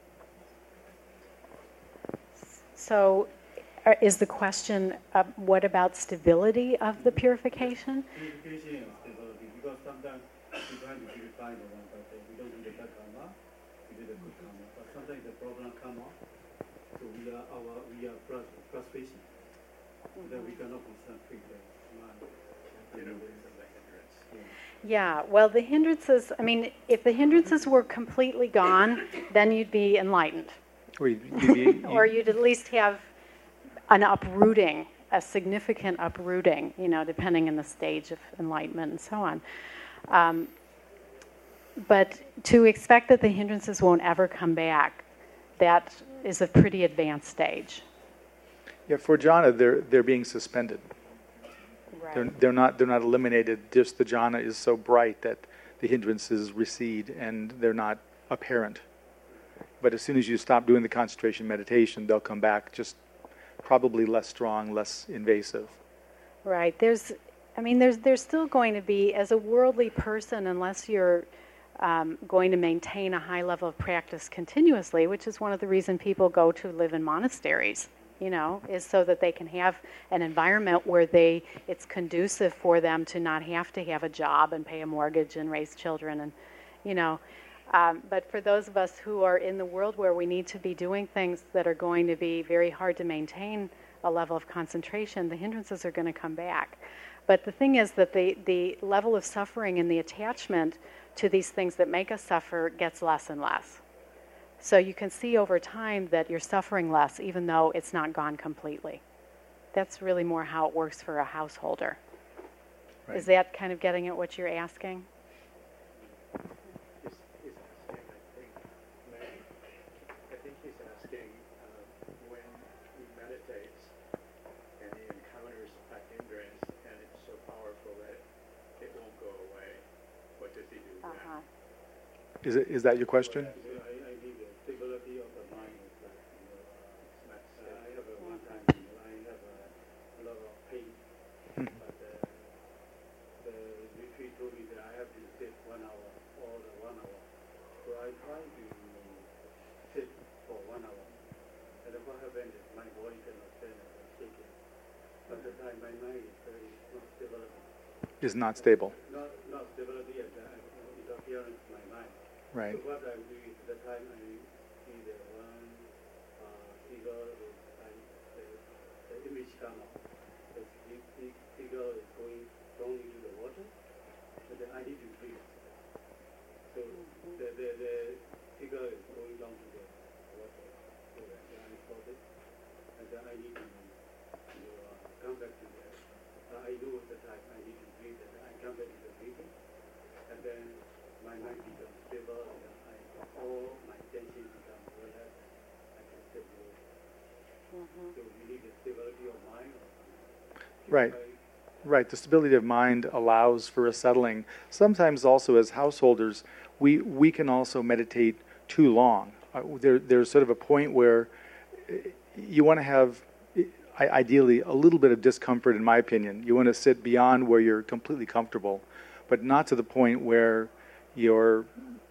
So is the question, what about stability of the purification? Purification and stability, because sometimes we try to purify the one, but we don't do the bad karma, we do the good karma. But sometimes the problem come up, so we are frustration. Then we cannot concentrate the mind. Yeah, well, the hindrances, if the hindrances were completely gone, then you'd be enlightened. Or you'd at least have an uprooting, a significant uprooting, depending on the stage of enlightenment and so on. But to expect that the hindrances won't ever come back, that is a pretty advanced stage. Yeah, for jhana, they're being suspended. Right. They're not eliminated. Just the jhana is so bright that the hindrances recede and they're not apparent. But as soon as you stop doing the concentration meditation, they'll come back, just probably less strong, less invasive. Right. There's still going to be, as a worldly person, unless you're going to maintain a high level of practice continuously, which is one of the reasons people go to live in monasteries, is so that they can have an environment where it's conducive for them to not have to have a job and pay a mortgage and raise children and, but for those of us who are in the world where we need to be doing things that are going to be very hard to maintain a level of concentration, the hindrances are going to come back. But the thing is that the level of suffering and the attachment to these things that make us suffer gets less and less. So you can see over time that you're suffering less, even though it's not gone completely. That's really more how it works for a householder. Right. Is that kind of getting at what you're asking? I think he's asking when he meditates and he encounters a hindrance and it's so powerful that it won't go away, what does he do then? Is that your question? I need the stability of the mind. I have one time, I have a lot of pain, but the retreat told me that I have to sit 1 hour, or 1 hour. So I try to sit for 1 hour. And what happens is my body cannot stand it, I'm shaking. But the time my mind is very not stability. Is not stable. Not stability and interference in my mind. Right. So what I do is the time I see the one figure is the image come out. The figure is going down into the water, and then I need to breathe. So the figure is going down to the water. So then I stop it, and then I need to come back to the. I know the time I need to breathe, and I come back to the breathing, and then my mind becomes stable, and all my tension becomes relaxed. I can sit more. So you need the stability of mind. Right. Right. The stability of mind allows for a settling. Sometimes also as householders, we can also meditate too long. There's sort of a point where you want to have, ideally, a little bit of discomfort, in my opinion. You want to sit beyond where you're completely comfortable, but not to the point where you're,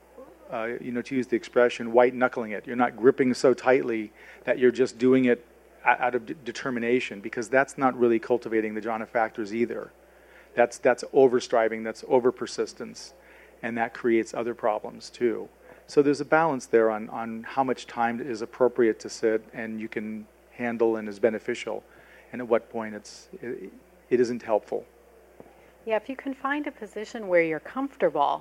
to use the expression, white-knuckling it. You're not gripping so tightly that you're just doing it out of determination, because that's not really cultivating the jhana factors either. That's over-striving, that's over-persistence, and that creates other problems too. So there's a balance there on how much time is appropriate to sit and you can handle and is beneficial, and at what point it isn't helpful. Yeah, if you can find a position where you're comfortable,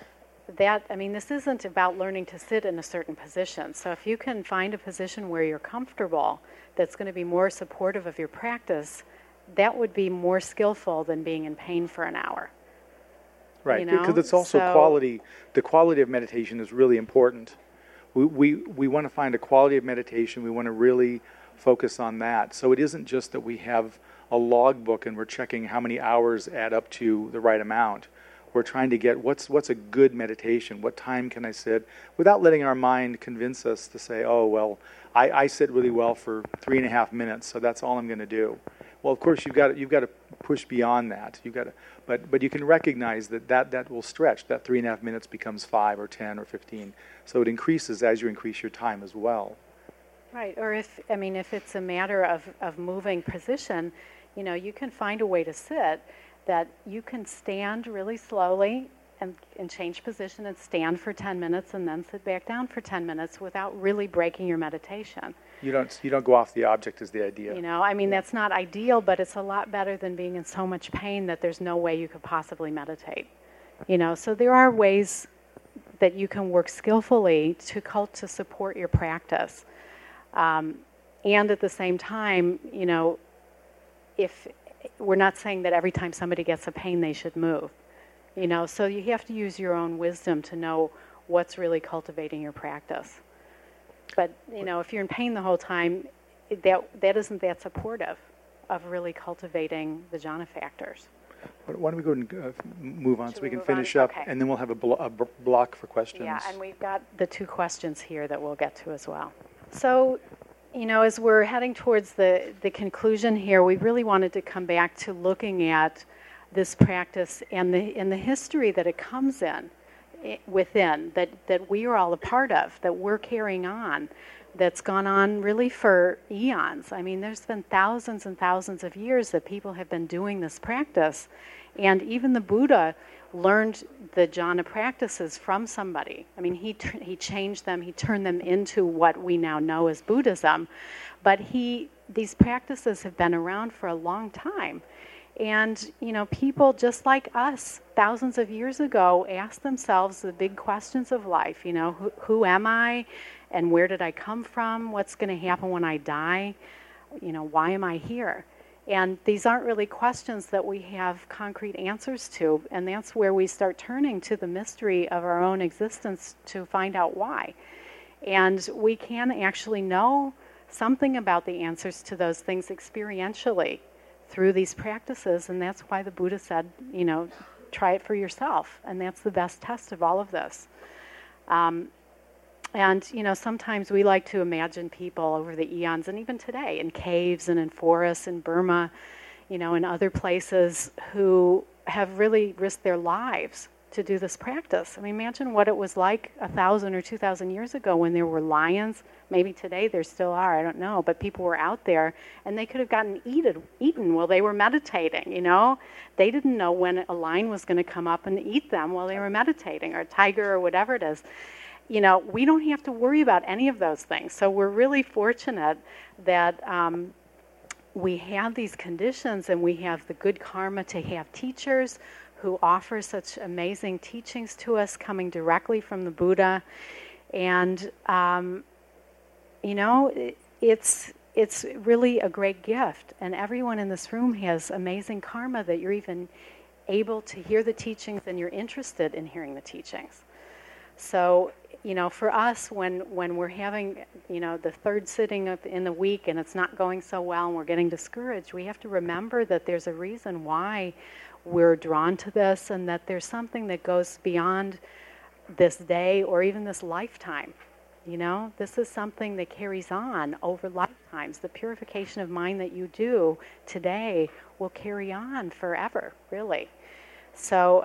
this isn't about learning to sit in a certain position. So if you can find a position where you're comfortable, that's going to be more supportive of your practice, that would be more skillful than being in pain for an hour. Right, because it's also quality. The quality of meditation is really important. We want to find a quality of meditation. We want to really focus on that. So it isn't just that we have a logbook and we're checking how many hours add up to the right amount. We're trying to get what's a good meditation. What time can I sit? Without letting our mind convince us to say, oh, well, I sit really well for 3.5 minutes, so that's all I'm going to do. Well, of course, you've got to push beyond that. But you can recognize that will stretch. That 3.5 minutes becomes 5 or 10 or 15. So it increases as you increase your time as well. Right. Or if it's a matter of moving position, you can find a way to sit that you can stand really slowly and change position and stand for 10 minutes and then sit back down for 10 minutes without really breaking your meditation. You don't go off the object is the idea. That's not ideal, but it's a lot better than being in so much pain that there's no way you could possibly meditate. So there are ways that you can work skillfully to support your practice. And at the same time, if we're not saying that every time somebody gets a pain they should move, so you have to use your own wisdom to know what's really cultivating your practice. But if you're in pain the whole time, that isn't that supportive of really cultivating the jhana factors. Why don't we go and move on so we can move finish on? up, Okay. and then we'll have a block for questions. Yeah, and we've got the 2 questions here that we'll get to as well. So, as we're heading towards the conclusion here, we really wanted to come back to looking at this practice and the history that it comes within, that we are all a part of, that we're carrying on, that's gone on really for eons. There's been thousands and thousands of years that people have been doing this practice. And even the Buddha learned the jhana practices from somebody. I mean, he changed them, he turned them into what we now know as Buddhism, but these practices have been around for a long time. And, people just like us thousands of years ago asked themselves the big questions of life, who am I and where did I come from? What's going to happen when I die? Why am I here? And these aren't really questions that we have concrete answers to, and that's where we start turning to the mystery of our own existence to find out why. And we can actually know something about the answers to those things experientially through these practices, and that's why the Buddha said, try it for yourself, and that's the best test of all of this. And, sometimes we like to imagine people over the eons, and even today, in caves and in forests in Burma, in other places, who have really risked their lives to do this practice. I mean, imagine what it was like 1,000 or 2,000 years ago when there were lions. Maybe today there still are, I don't know, but people were out there, and they could have gotten eaten while they were meditating, They didn't know when a lion was going to come up and eat them while they were meditating, or a tiger, or whatever it is. We don't have to worry about any of those things. So we're really fortunate that we have these conditions, and we have the good karma to have teachers who offer such amazing teachings to us coming directly from the Buddha. And, it's really a great gift. And everyone in this room has amazing karma that you're even able to hear the teachings and you're interested in hearing the teachings. So, for us, when we're having, the third sitting in the week and it's not going so well and we're getting discouraged, we have to remember that there's a reason why we're drawn to this, and that there's something that goes beyond this day or even this lifetime. This is something that carries on over lifetimes. The purification of mind that you do today will carry on forever, really. So,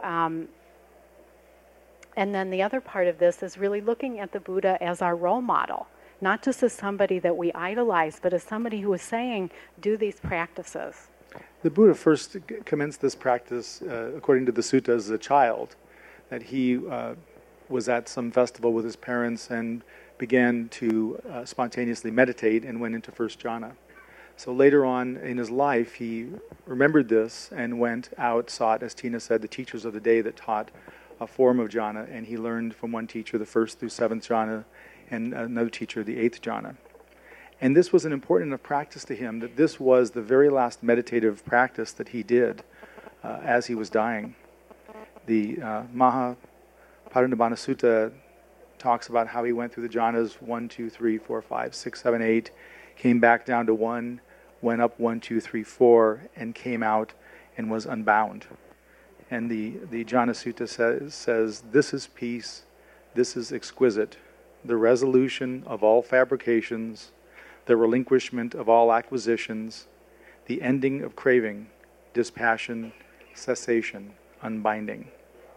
and then the other part of this is really looking at the Buddha as our role model, not just as somebody that we idolize, but as somebody who is saying, do these practices. The Buddha first commenced this practice, according to the sutta, as a child, that he was at some festival with his parents and began to spontaneously meditate and went into first jhana. So later on in his life, he remembered this and went out, sought, as Tina said, the teachers of the day that taught a form of jhana, and he learned from one teacher the first through seventh jhana, and another teacher the eighth jhana. And this was an important enough practice to him that this was the very last meditative practice that he did as he was dying. The Maha Parinibbana Sutta talks about how he went through the jhanas 1, 2, 3, 4, 5, 6, 7, 8, came back down to 1, went up 1, 2, 3, 4, and came out and was unbound. And the Jhana Sutta says, this is peace, this is exquisite, the resolution of all fabrications, the relinquishment of all acquisitions, the ending of craving, dispassion, cessation, unbinding.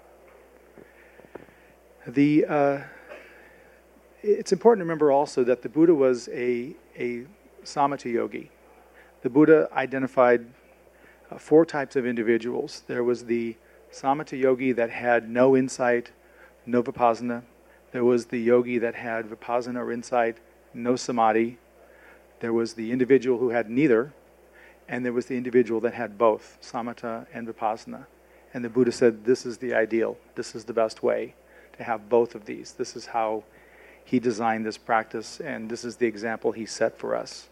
It's important to remember also that the Buddha was a samatha yogi. The Buddha identified 4 types of individuals. There was the samatha yogi that had no insight, no vipassana. There was the yogi that had vipassana or insight, no samadhi. There was the individual who had neither, and there was the individual that had both, samatha and vipassana. And the Buddha said, this is the ideal. This is the best way to have both of these. This is how he designed this practice, and this is the example he set for us.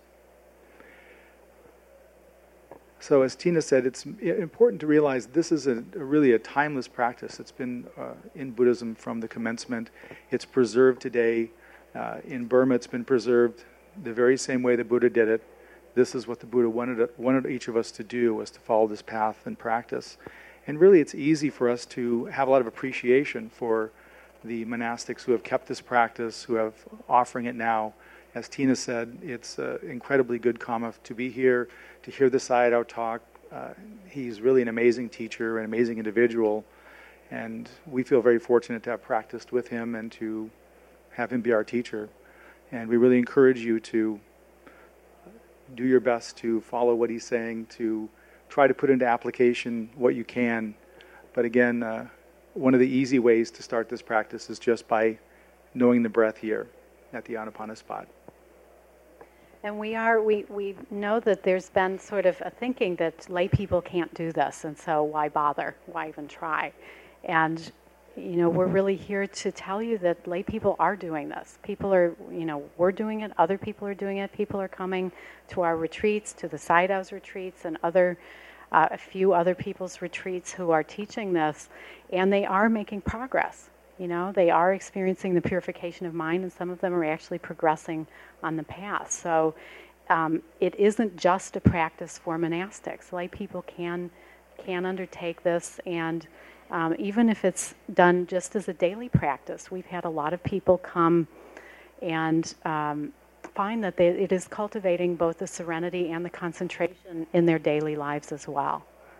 So as Tina said, it's important to realize this is really a timeless practice. It's been in Buddhism from the commencement. It's preserved today. In Burma, it's been preserved the very same way the Buddha did it. This is what the Buddha wanted each of us to do, was to follow this path and practice. And really, it's easy for us to have a lot of appreciation for the monastics who have kept this practice, who have offering it now. As Tina said, it's incredibly good karma to be here, to hear the Sayadaw talk. He's really an amazing teacher, an amazing individual, and we feel very fortunate to have practiced with him and to have him be our teacher. And we really encourage you to do your best to follow what he's saying, to try to put into application what you can. But again, one of the easy ways to start this practice is just by knowing the breath here at the Anapana spot. And we know that there's been sort of a thinking that lay people can't do this, and so why bother? Why even try? And we're really here to tell you that lay people are doing this. People are, we're doing it. Other people are doing it. People are coming to our retreats, to the Sayadaw's retreats, and a few other people's retreats who are teaching this, and they are making progress. They are experiencing the purification of mind, and some of them are actually progressing on the path. So it isn't just a practice for monastics. Lay people can undertake this, and even if it's done just as a daily practice. We've had a lot of people come and find that it is cultivating both the serenity and the concentration in their daily lives as well.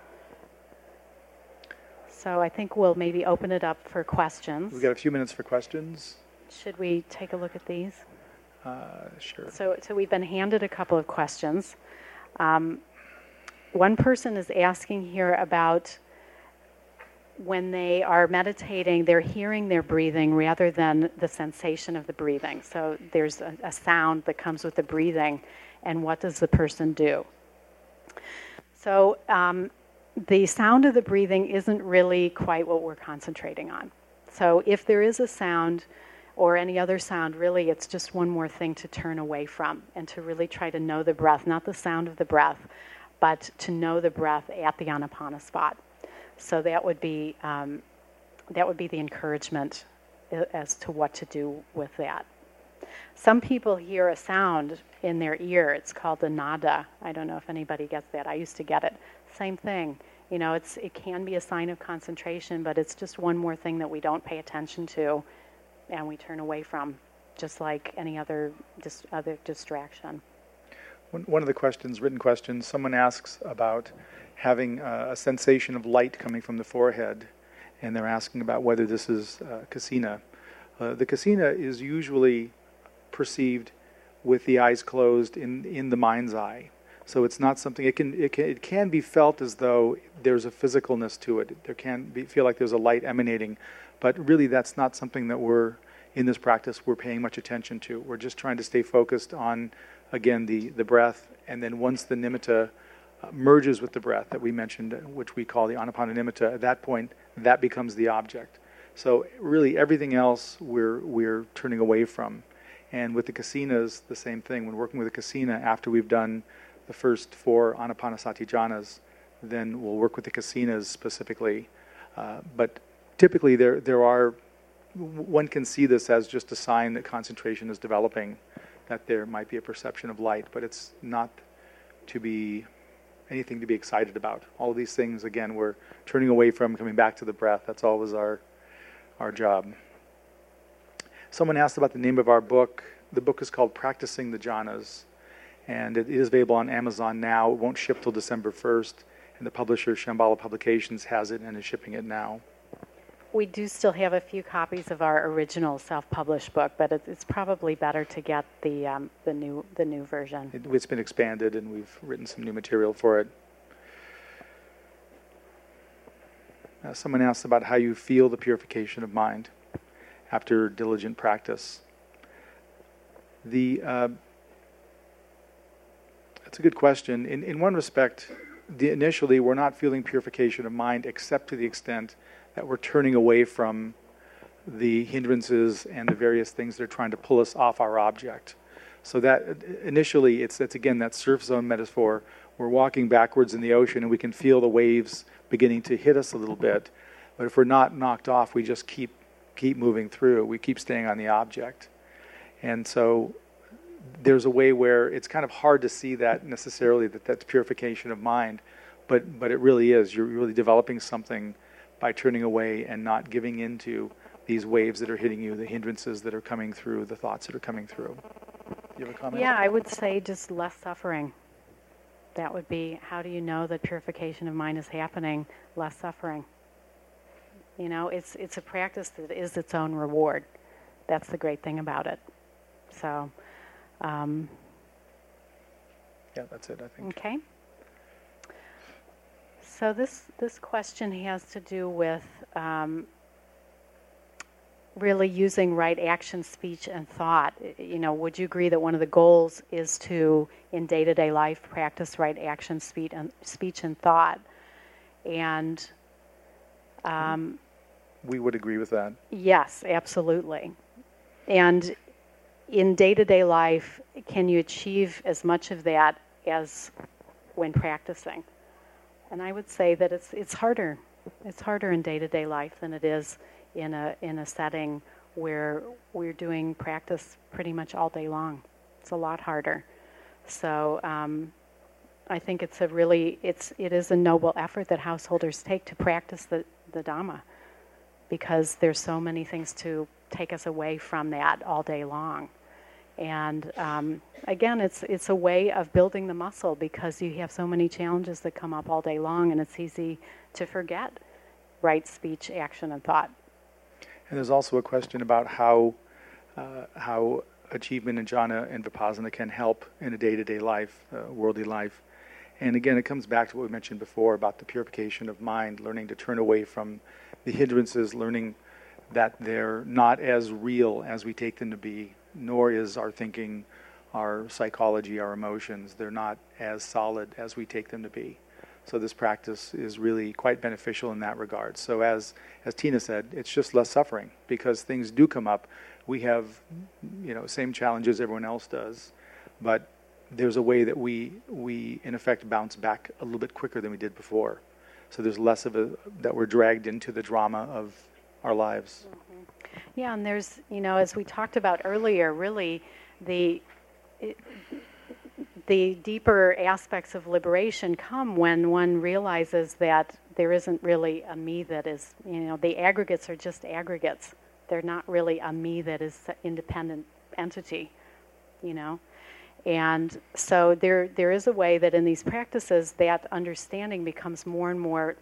So I think we'll maybe open it up for questions. We've got a few minutes for questions. Should we take a look at these? Sure. So we've been handed a couple of questions. One person is asking here about when they are meditating, they're hearing their breathing rather than the sensation of the breathing. So there's a sound that comes with the breathing, and what does the person do? So the sound of the breathing isn't really quite what we're concentrating on. So if there is a sound or any other sound, really it's just one more thing to turn away from and to really try to know the breath, not the sound of the breath, but to know the breath at the Anapana spot. So that would be the encouragement as to what to do with that. Some people hear a sound in their ear. It's called the nada. I don't know if anybody gets that. I used to get it. Same thing. It can be a sign of concentration, but it's just one more thing that we don't pay attention to and we turn away from, just like any other distraction. One of the questions, written questions, someone asks about having a sensation of light coming from the forehead, and they're asking about whether this is kasina. The kasina is usually perceived with the eyes closed in the mind's eye. So it's not something, it can be felt as though there's a physicalness to it. There feel like there's a light emanating, but really that's not something that in this practice, we're paying much attention to. We're just trying to stay focused on, again, the breath, and then once the nimitta merges with the breath that we mentioned, which we call the Anapana nimitta, at that point, that becomes the object. So really everything else we're turning away from. And with the kasinas, the same thing. When working with a kasina, after we've done the first 4 Anapanasati jhanas, then we'll work with the kasinas specifically. But typically one can see this as just a sign that concentration is developing, that there might be a perception of light, but it's not to be anything to be excited about. All of these things, again, we're turning away from, coming back to the breath. That's always our job. Someone asked about the name of our book. The book is called Practicing the Jhanas, and it is available on Amazon now. It won't ship till December 1st, and the publisher, Shambhala Publications, has it and is shipping it now. We do still have a few copies of our original self-published book, but it's probably better to get the new version. It's been expanded, and we've written some new material for it. Someone asked about how you feel the purification of mind after diligent practice. That's a good question. In one respect, initially we're not feeling purification of mind except to the extent that we're turning away from the hindrances and the various things that are trying to pull us off our object. So that initially, it's again that surf zone metaphor. We're walking backwards in the ocean and we can feel the waves beginning to hit us a little bit. But if we're not knocked off, we just keep moving through. We keep staying on the object. And so there's a way where it's kind of hard to see that necessarily, that's purification of mind. But it really is. You're really developing something by turning away and not giving into these waves that are hitting you, the hindrances that are coming through, the thoughts that are coming through. Do you have a comment? Yeah, I would say just less suffering. That would be, how do you know that purification of mind is happening? Less suffering. It's a practice that is its own reward. That's the great thing about it. So, yeah, that's it, I think. Okay. So this question has to do with really using right action, speech, and thought. Would you agree that one of the goals is to, in day-to-day life, practice right action, speech, and thought? And we would agree with that. Yes, absolutely. And in day-to-day life, can you achieve as much of that as when practicing? And I would say that it's harder. It's harder in day-to-day life than it is in a setting where we're doing practice pretty much all day long. It's a lot harder. So I think it is a noble effort that householders take to practice the Dhamma, because there's so many things to take us away from that all day long. And again, it's a way of building the muscle, because you have so many challenges that come up all day long, and it's easy to forget right speech, action, and thought. And there's also a question about how achievement in jhana and vipassana can help in a day-to-day life, worldly life. And again, it comes back to what we mentioned before about the purification of mind, learning to turn away from the hindrances, learning that they're not as real as we take them to be, nor is our thinking, our psychology, our emotions, they're not as solid as we take them to be. So this practice is really quite beneficial in that regard. So as Tina said, it's just less suffering, because things do come up. We have, same challenges everyone else does, but there's a way that we in effect bounce back a little bit quicker than we did before. So there's less that we're dragged into the drama of our lives. Mm-hmm. Yeah, and there's, as we talked about earlier, really the deeper aspects of liberation come when one realizes that there isn't really a me that is, the aggregates are just aggregates. They're not really a me that is an independent entity, And so there is a way that in these practices that understanding becomes more and more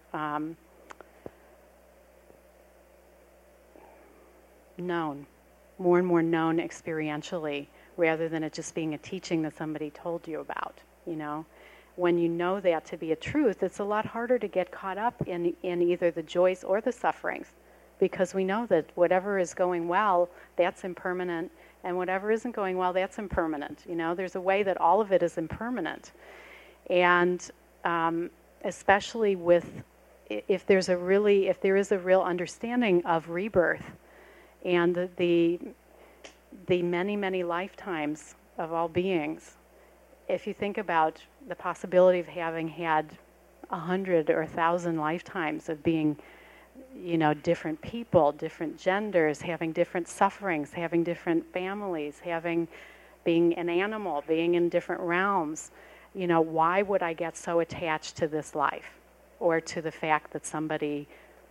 known, more and more known experientially, rather than it just being a teaching that somebody told you about, When you know that to be a truth, it's a lot harder to get caught up in either the joys or the sufferings, because we know that whatever is going well, that's impermanent, and whatever isn't going well, that's impermanent. There's a way that all of it is impermanent. And especially if there is a real understanding of rebirth and the many, many lifetimes of all beings, if you think about the possibility of having had 100 or 1,000 lifetimes of being, different people, different genders, having different sufferings, having different families, being an animal, being in different realms, why would I get so attached to this life, or to the fact that somebody,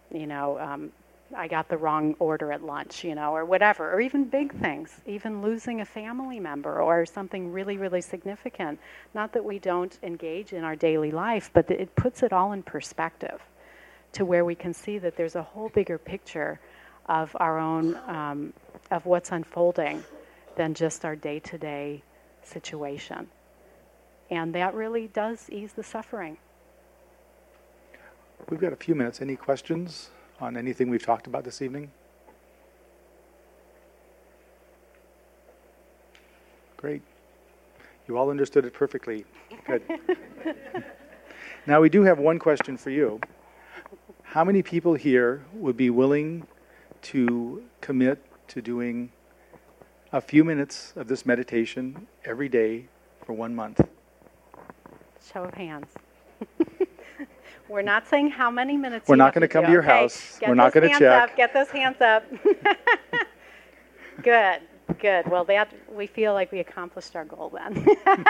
I got the wrong order at lunch, or whatever, or even big things, even losing a family member or something really, really significant. Not that we don't engage in our daily life, but it puts it all in perspective to where we can see that there's a whole bigger picture of our own, of what's unfolding than just our day-to-day situation. And that really does ease the suffering. We've got a few minutes. Any questions on anything we've talked about this evening? Great. You all understood it perfectly. Good. Now we do have one question for you. How many people here would be willing to commit to doing a few minutes of this meditation every day for 1 month? Show of hands. We're not saying how many minutes. We're not going to come to your house. We're not going to check. Get those hands up. Good. Well, we feel like we accomplished our goal then.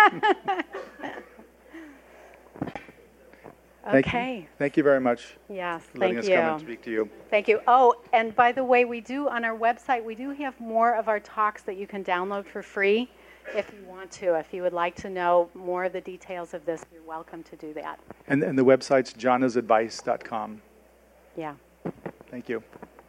Okay. Thank you very much. Yes, for letting us come and speak to you. Thank you. Oh, and by the way, we do on our website, we do have more of our talks that you can download for free if you want to. If you would like to know more of the details of this, you're welcome to do that. And the website's jhanasadvice.com. Yeah. Thank you.